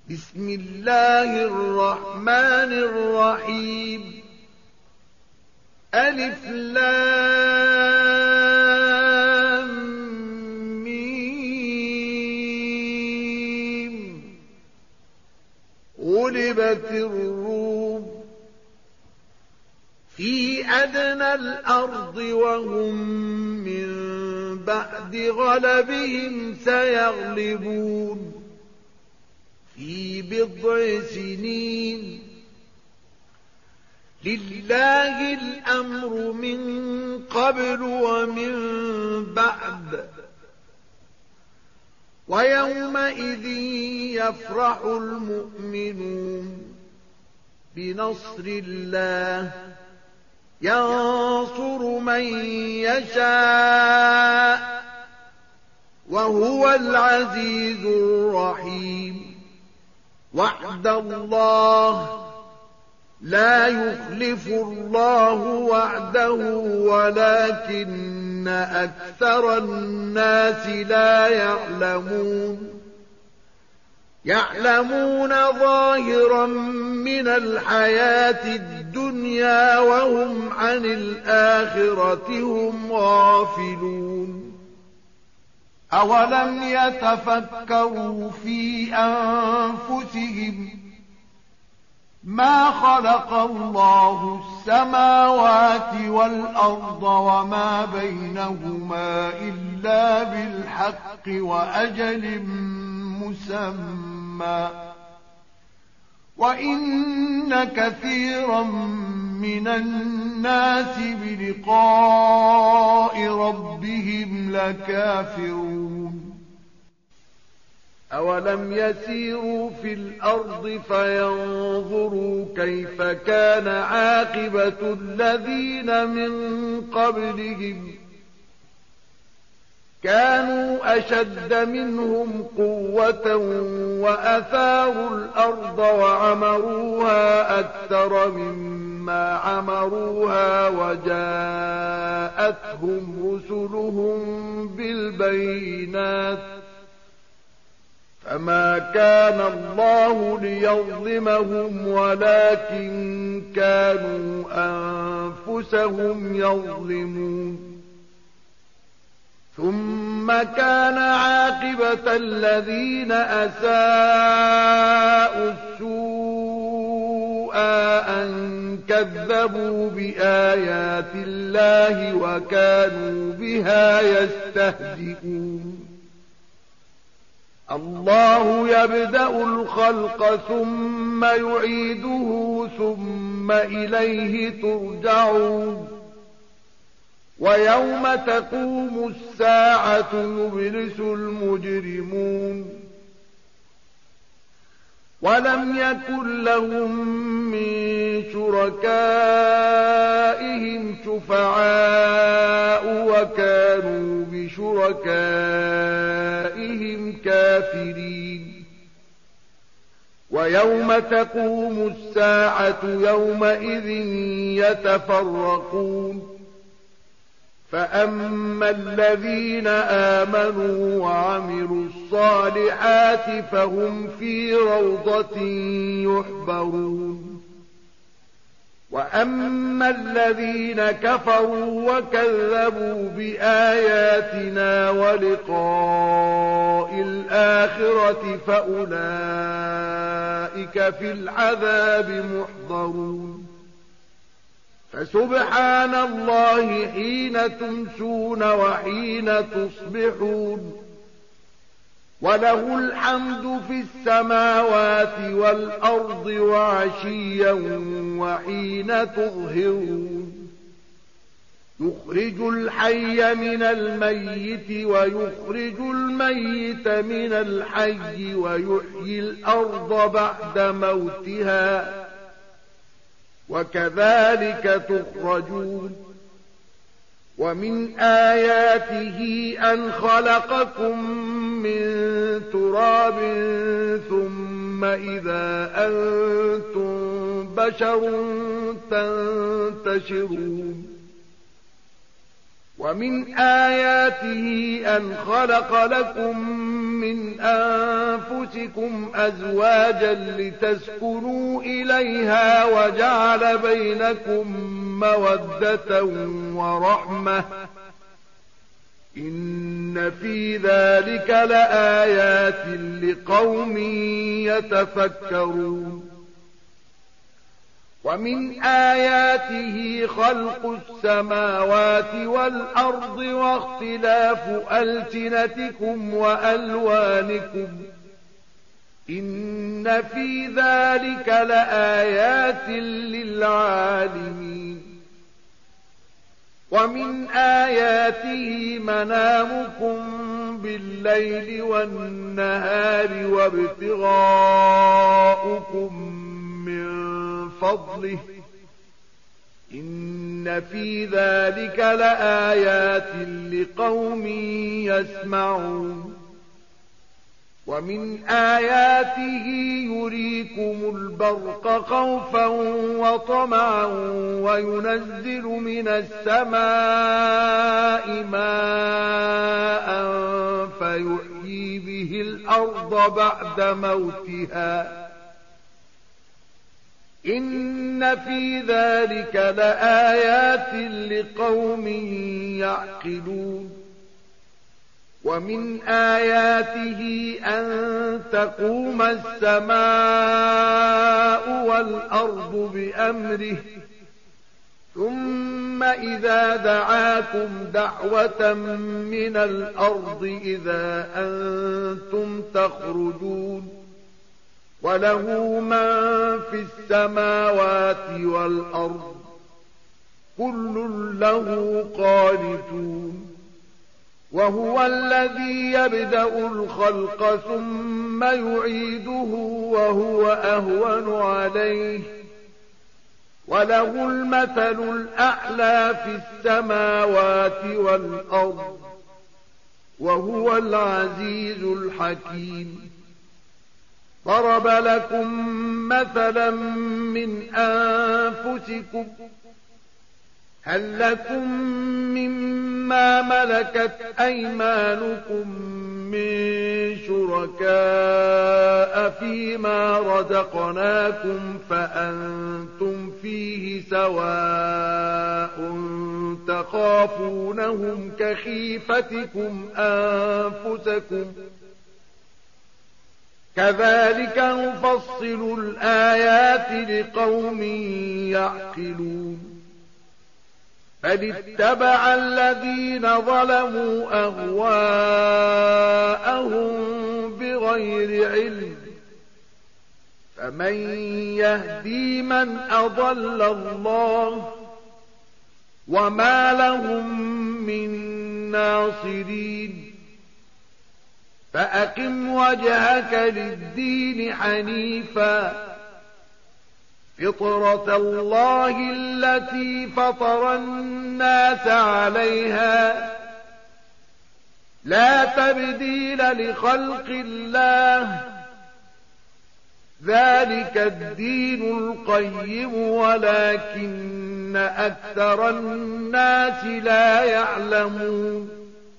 بسم الله الرحمن الرحيم. ألف لام ميم. غلبت الروم في أدنى الأرض وهم من بعد غلبهم سيغلبون في بضع سنين. لله الأمر من قبل ومن بعد ويومئذ يفرح المؤمنون بنصر الله ينصر من يشاء وهو العزيز الرحيم. وعد الله لا يخلف الله وعده ولكن أكثر الناس لا يعلمون ظاهرا من الحياة الدنيا وهم عن الآخرة هم غافلون. أولم يتفكروا في أنفسهم ما خلق الله السماوات والأرض وما بينهما إلا بالحق وأجل مسمى وإن كثيرا من الناس بلقاء ربهم لكافرون. أولم يسيروا في الأرض فينظروا كيف كان عاقبة الذين من قبلهم كانوا أشد منهم قوة وأثاروا الأرض وعمروها أكثر مما عمروها وجاءتهم رسلهم بالبينات فما كان الله ليظلمهم ولكن كانوا أنفسهم يظلمون. ثم كان عاقبة الذين أساءوا السوء أن كذبوا بآيات الله وكانوا بها يستهزئون. الله يبدأ الخلق ثم يعيده ثم إليه ترجعون. ويوم تقوم الساعة يبلس المجرمون ولم يكن لهم من شركائهم شفعاء وكانوا بشركائهم كافرين. ويوم تقوم الساعة يومئذ يتفرقون فأما الذين آمنوا وعملوا الصالحات فهم في روضة يحبرون. وأما الذين كفروا وكذبوا بآياتنا ولقاء الآخرة فأولئك في العذاب محضرون. فسبحان الله حين تمسون وحين تصبحون وله الحمد في السماوات والأرض وعشيا وحين تظهرون. يخرج الحي من الميت ويخرج الميت من الحي ويحيي الأرض بعد موتها وكذلك تخرجون. ومن آياته أن خلقكم من تراب ثم إذا أنتم بشر تنتشرون. ومن آياته أن خلق لكم من أنفسكم أزواجا لتسكنوا إليها وجعل بينكم مودة ورحمة إن في ذلك لآيات لقوم يتفكرون ومن آياته خلق السماوات والأرض واختلاف ألسنتكم وألوانكم إن في ذلك لآيات للعالمين ومن آياته منامكم بالليل والنهار وابتغاؤكم من فضله إن في ذلك لآيات لقوم يسمعون ومن آياته يريكم البرق خوفا وطمعا وينزل من السماء ماء فيحيي به الأرض بعد موتها إن في ذلك لآيات لقوم يعقلون ومن آياته أن تقوم السماء والأرض بأمره ثم إذا دعاكم دعوة من الأرض إذا أنتم تخرجون وله من في السماوات والأرض كل له قانتون وهو الذي يبدأ الخلق ثم يعيده وهو أهون عليه وله المثل الأعلى في السماوات والأرض وهو العزيز الحكيم ضرب لكم مثلا من أنفسكم هل لكم مما ملكت أيمانكم من شركاء فيما رزقناكم فأنتم فيه سواء تخافونهم كخيفتكم أنفسكم كذلك نفصل الآيات لقوم يعقلون بل اتبع الذين ظلموا أهواءهم بغير علم فمن يهدي من أضل الله وما لهم من ناصرين فأقم وجهك للدين حنيفا فطرة الله التي فطر الناس عليها لا تبديل لخلق الله ذلك الدين القيم ولكن أكثر الناس لا يعلمون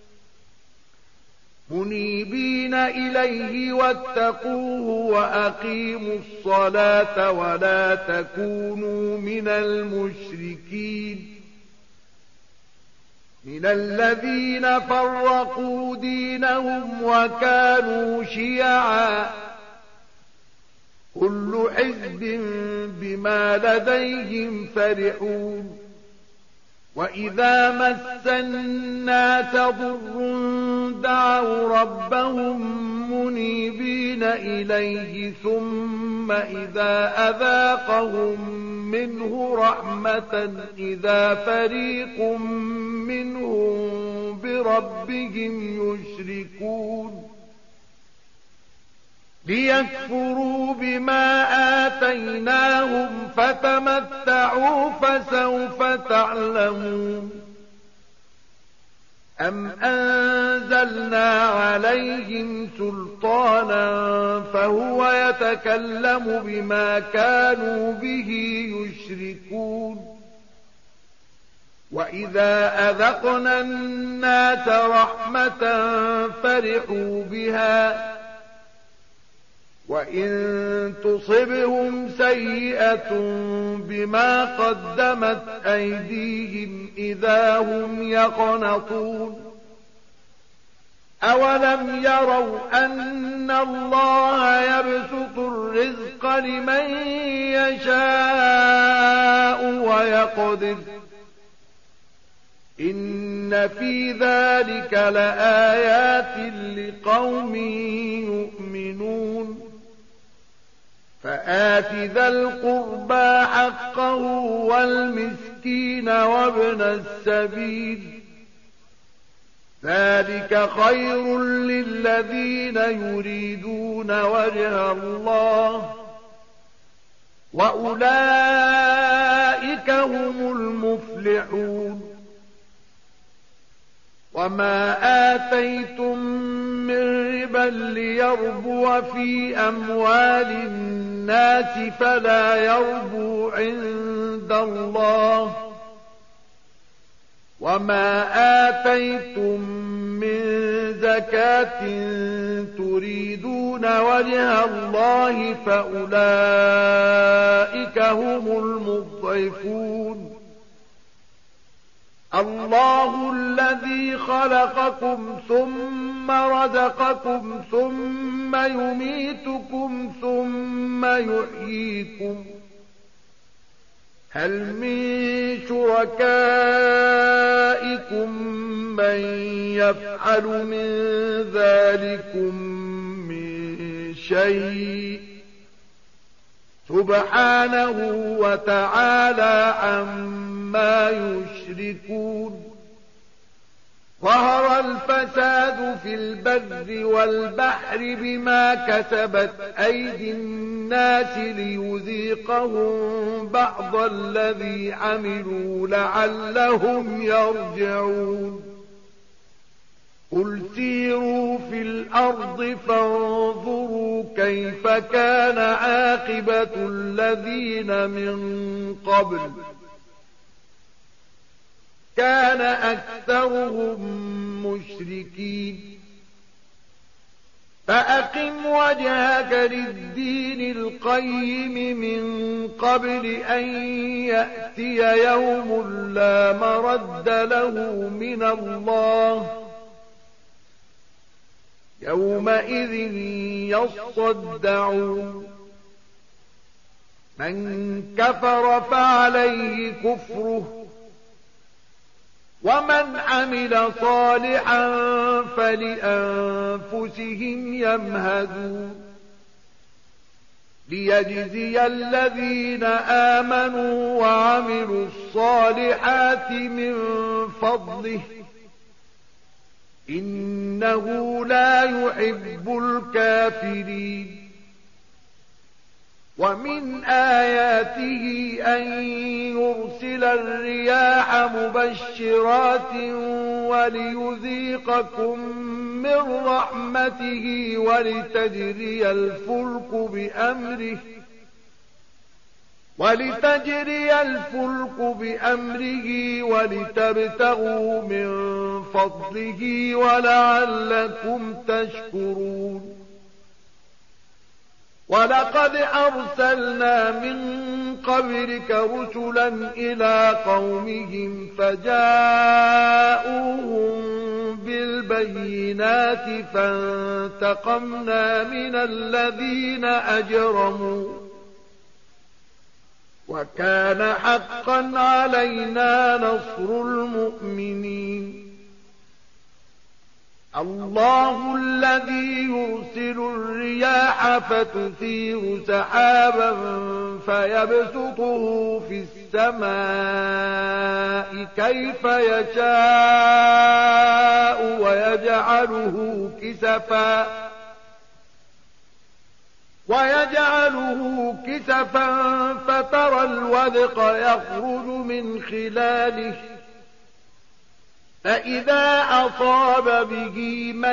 منيبين إليه واتقوه وأقيموا الصلاة ولا تكونوا من المشركين من الذين فرقوا دينهم وكانوا شيعا كل حزب بما لديهم فرحون وإذا مس الناس ضر دعوا ربهم منيبين إليه ثم إذا أذاقهم منه رحمة إذا فريق منهم بربهم يشركون ليكفروا بما آتيناهم فتمتعوا فسوف تعلمون أم أنزلنا عليهم سلطانا فهو يتكلم بما كانوا به يشركون وإذا أذقنا الناس رحمة فرحوا بها وإن تصبهم سيئة بما قدمت أيديهم إذا هم يقنطون أولم يروا أن الله يبسط الرزق لمن يشاء ويقدر إن في ذلك لآيات لقوم يؤمنون فآت ذا القربى حقه والمسكين وابن السبيل ذلك خير للذين يريدون وجه الله وأولئك هم المفلحون وما آتيتم من ربا ليربو في أموال الناس فلا يربو عند الله وما آتيتم من زكاة تريدون وجه الله فأولئك هم المضعفون الله الذي خلقكم ثم رزقكم ثم يميتكم ثم يحييكم هل من شركائكم من يفعل من ذلكم من شيء سبحانه وتعالى عما يشركون ظهر الفساد في البر والبحر بما كسبت أيدي الناس ليذيقهم بعض الذي عملوا لعلهم يرجعون قل سيروا في الأرض فانظروا كيف كان عاقبة الذين من قبل كان أكثرهم مشركين فأقم وجهك للدين القيم من قبل أن يأتي يوم لا مرد له من الله يومئذ يصدعون من كفر فعليه كفره ومن عمل صالحا فلأنفسهم يمهدون ليجزي الذين آمنوا وعملوا الصالحات من فضله إنه لا يحب الكافرين ومن آياته أن يرسل الرياح مبشرات وليذيقكم من رحمته ولتجري الفلك بأمره ولتبتغوا من فضله ولعلكم تشكرون ولقد أرسلنا من قبلك رسلا إلى قومهم فجاءوهم بالبينات فانتقمنا من الذين أجرموا وكان حقا علينا نصر المؤمنين الله الذي يرسل الرياح فتثير سحابا فيبسطه في السماء كيف يشاء ويجعله كسفا فترى الودق يخرج من خلاله فإذا أصاب به من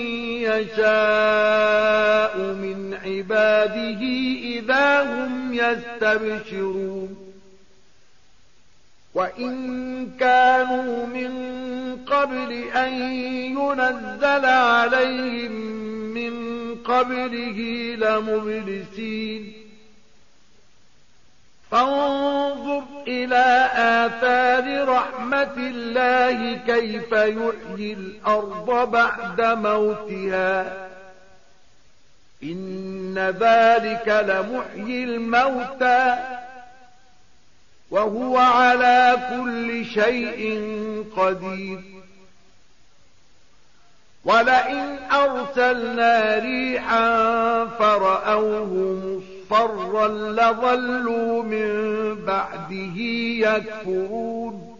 يشاء من عباده إذا هم يستبشرون وإن كانوا من قبل أن ينزل عليهم من قبله لمبلسين فانظر إلى آثار رحمة الله كيف يحيي الأرض بعد موتها إن ذلك لمحيي الموتى وهو على كل شيء قدير ولئن أرسلنا ريحا فرأوه مصفرا لظلوا من بعده يكفرون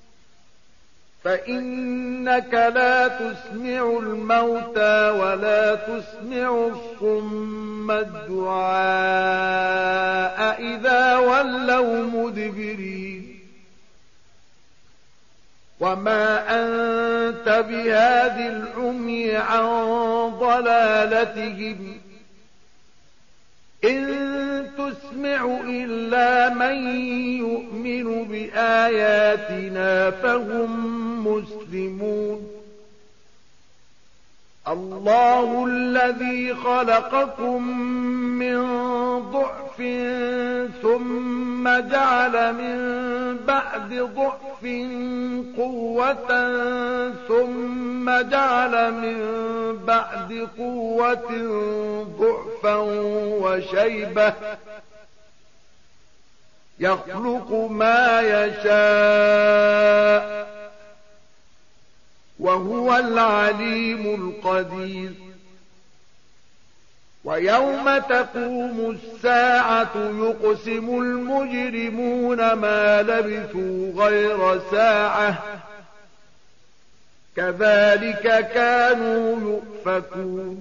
فإنك لا تسمع الموتى ولا تسمع الصم الدعاء إذا ولوا مدبرين وما أنت بهاد العمي عن ضلالتهم إن تسمع إلا من يؤمن بآياتنا فهم مسلمون الله الذي خلقكم من ضعف ثم جعل من بعد ضعف قوة ثم جعل من بعد قوة ضعفا وشيبة يخلق ما يشاء وهو العليم القدير ويوم تقوم الساعة يقسم المجرمون ما لبثوا غير ساعة كذلك كانوا يؤفكون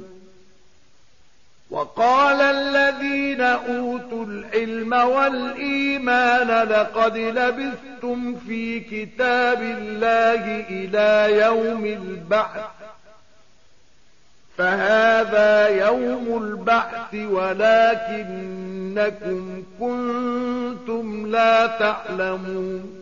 وقال الذين أوتوا العلم والإيمان لقد لبثتم في كتاب الله إلى يوم البعث فهذا يوم البعث ولكنكم كنتم لا تعلمون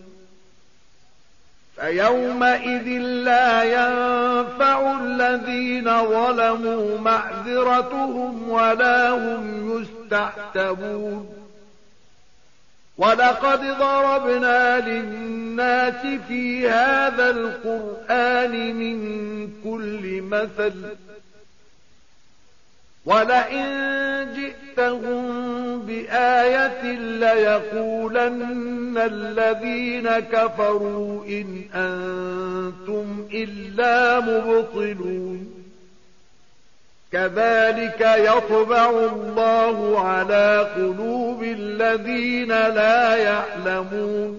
فيومئذ لا ينفع الذين ظلموا معذرتهم ولا هم يستعتبون ولقد ضربنا للناس في هذا القرآن من كل مثل ولئن جئتهم بآية ليقولن الذين كفروا إن أنتم إلا مبطلون كذلك يطبع الله على قلوب الذين لا يعلمون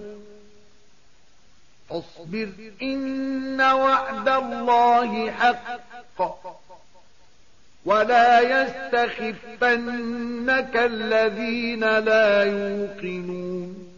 فاصبر إن وعد الله حق ولا يستخفنك الذين لا يوقنون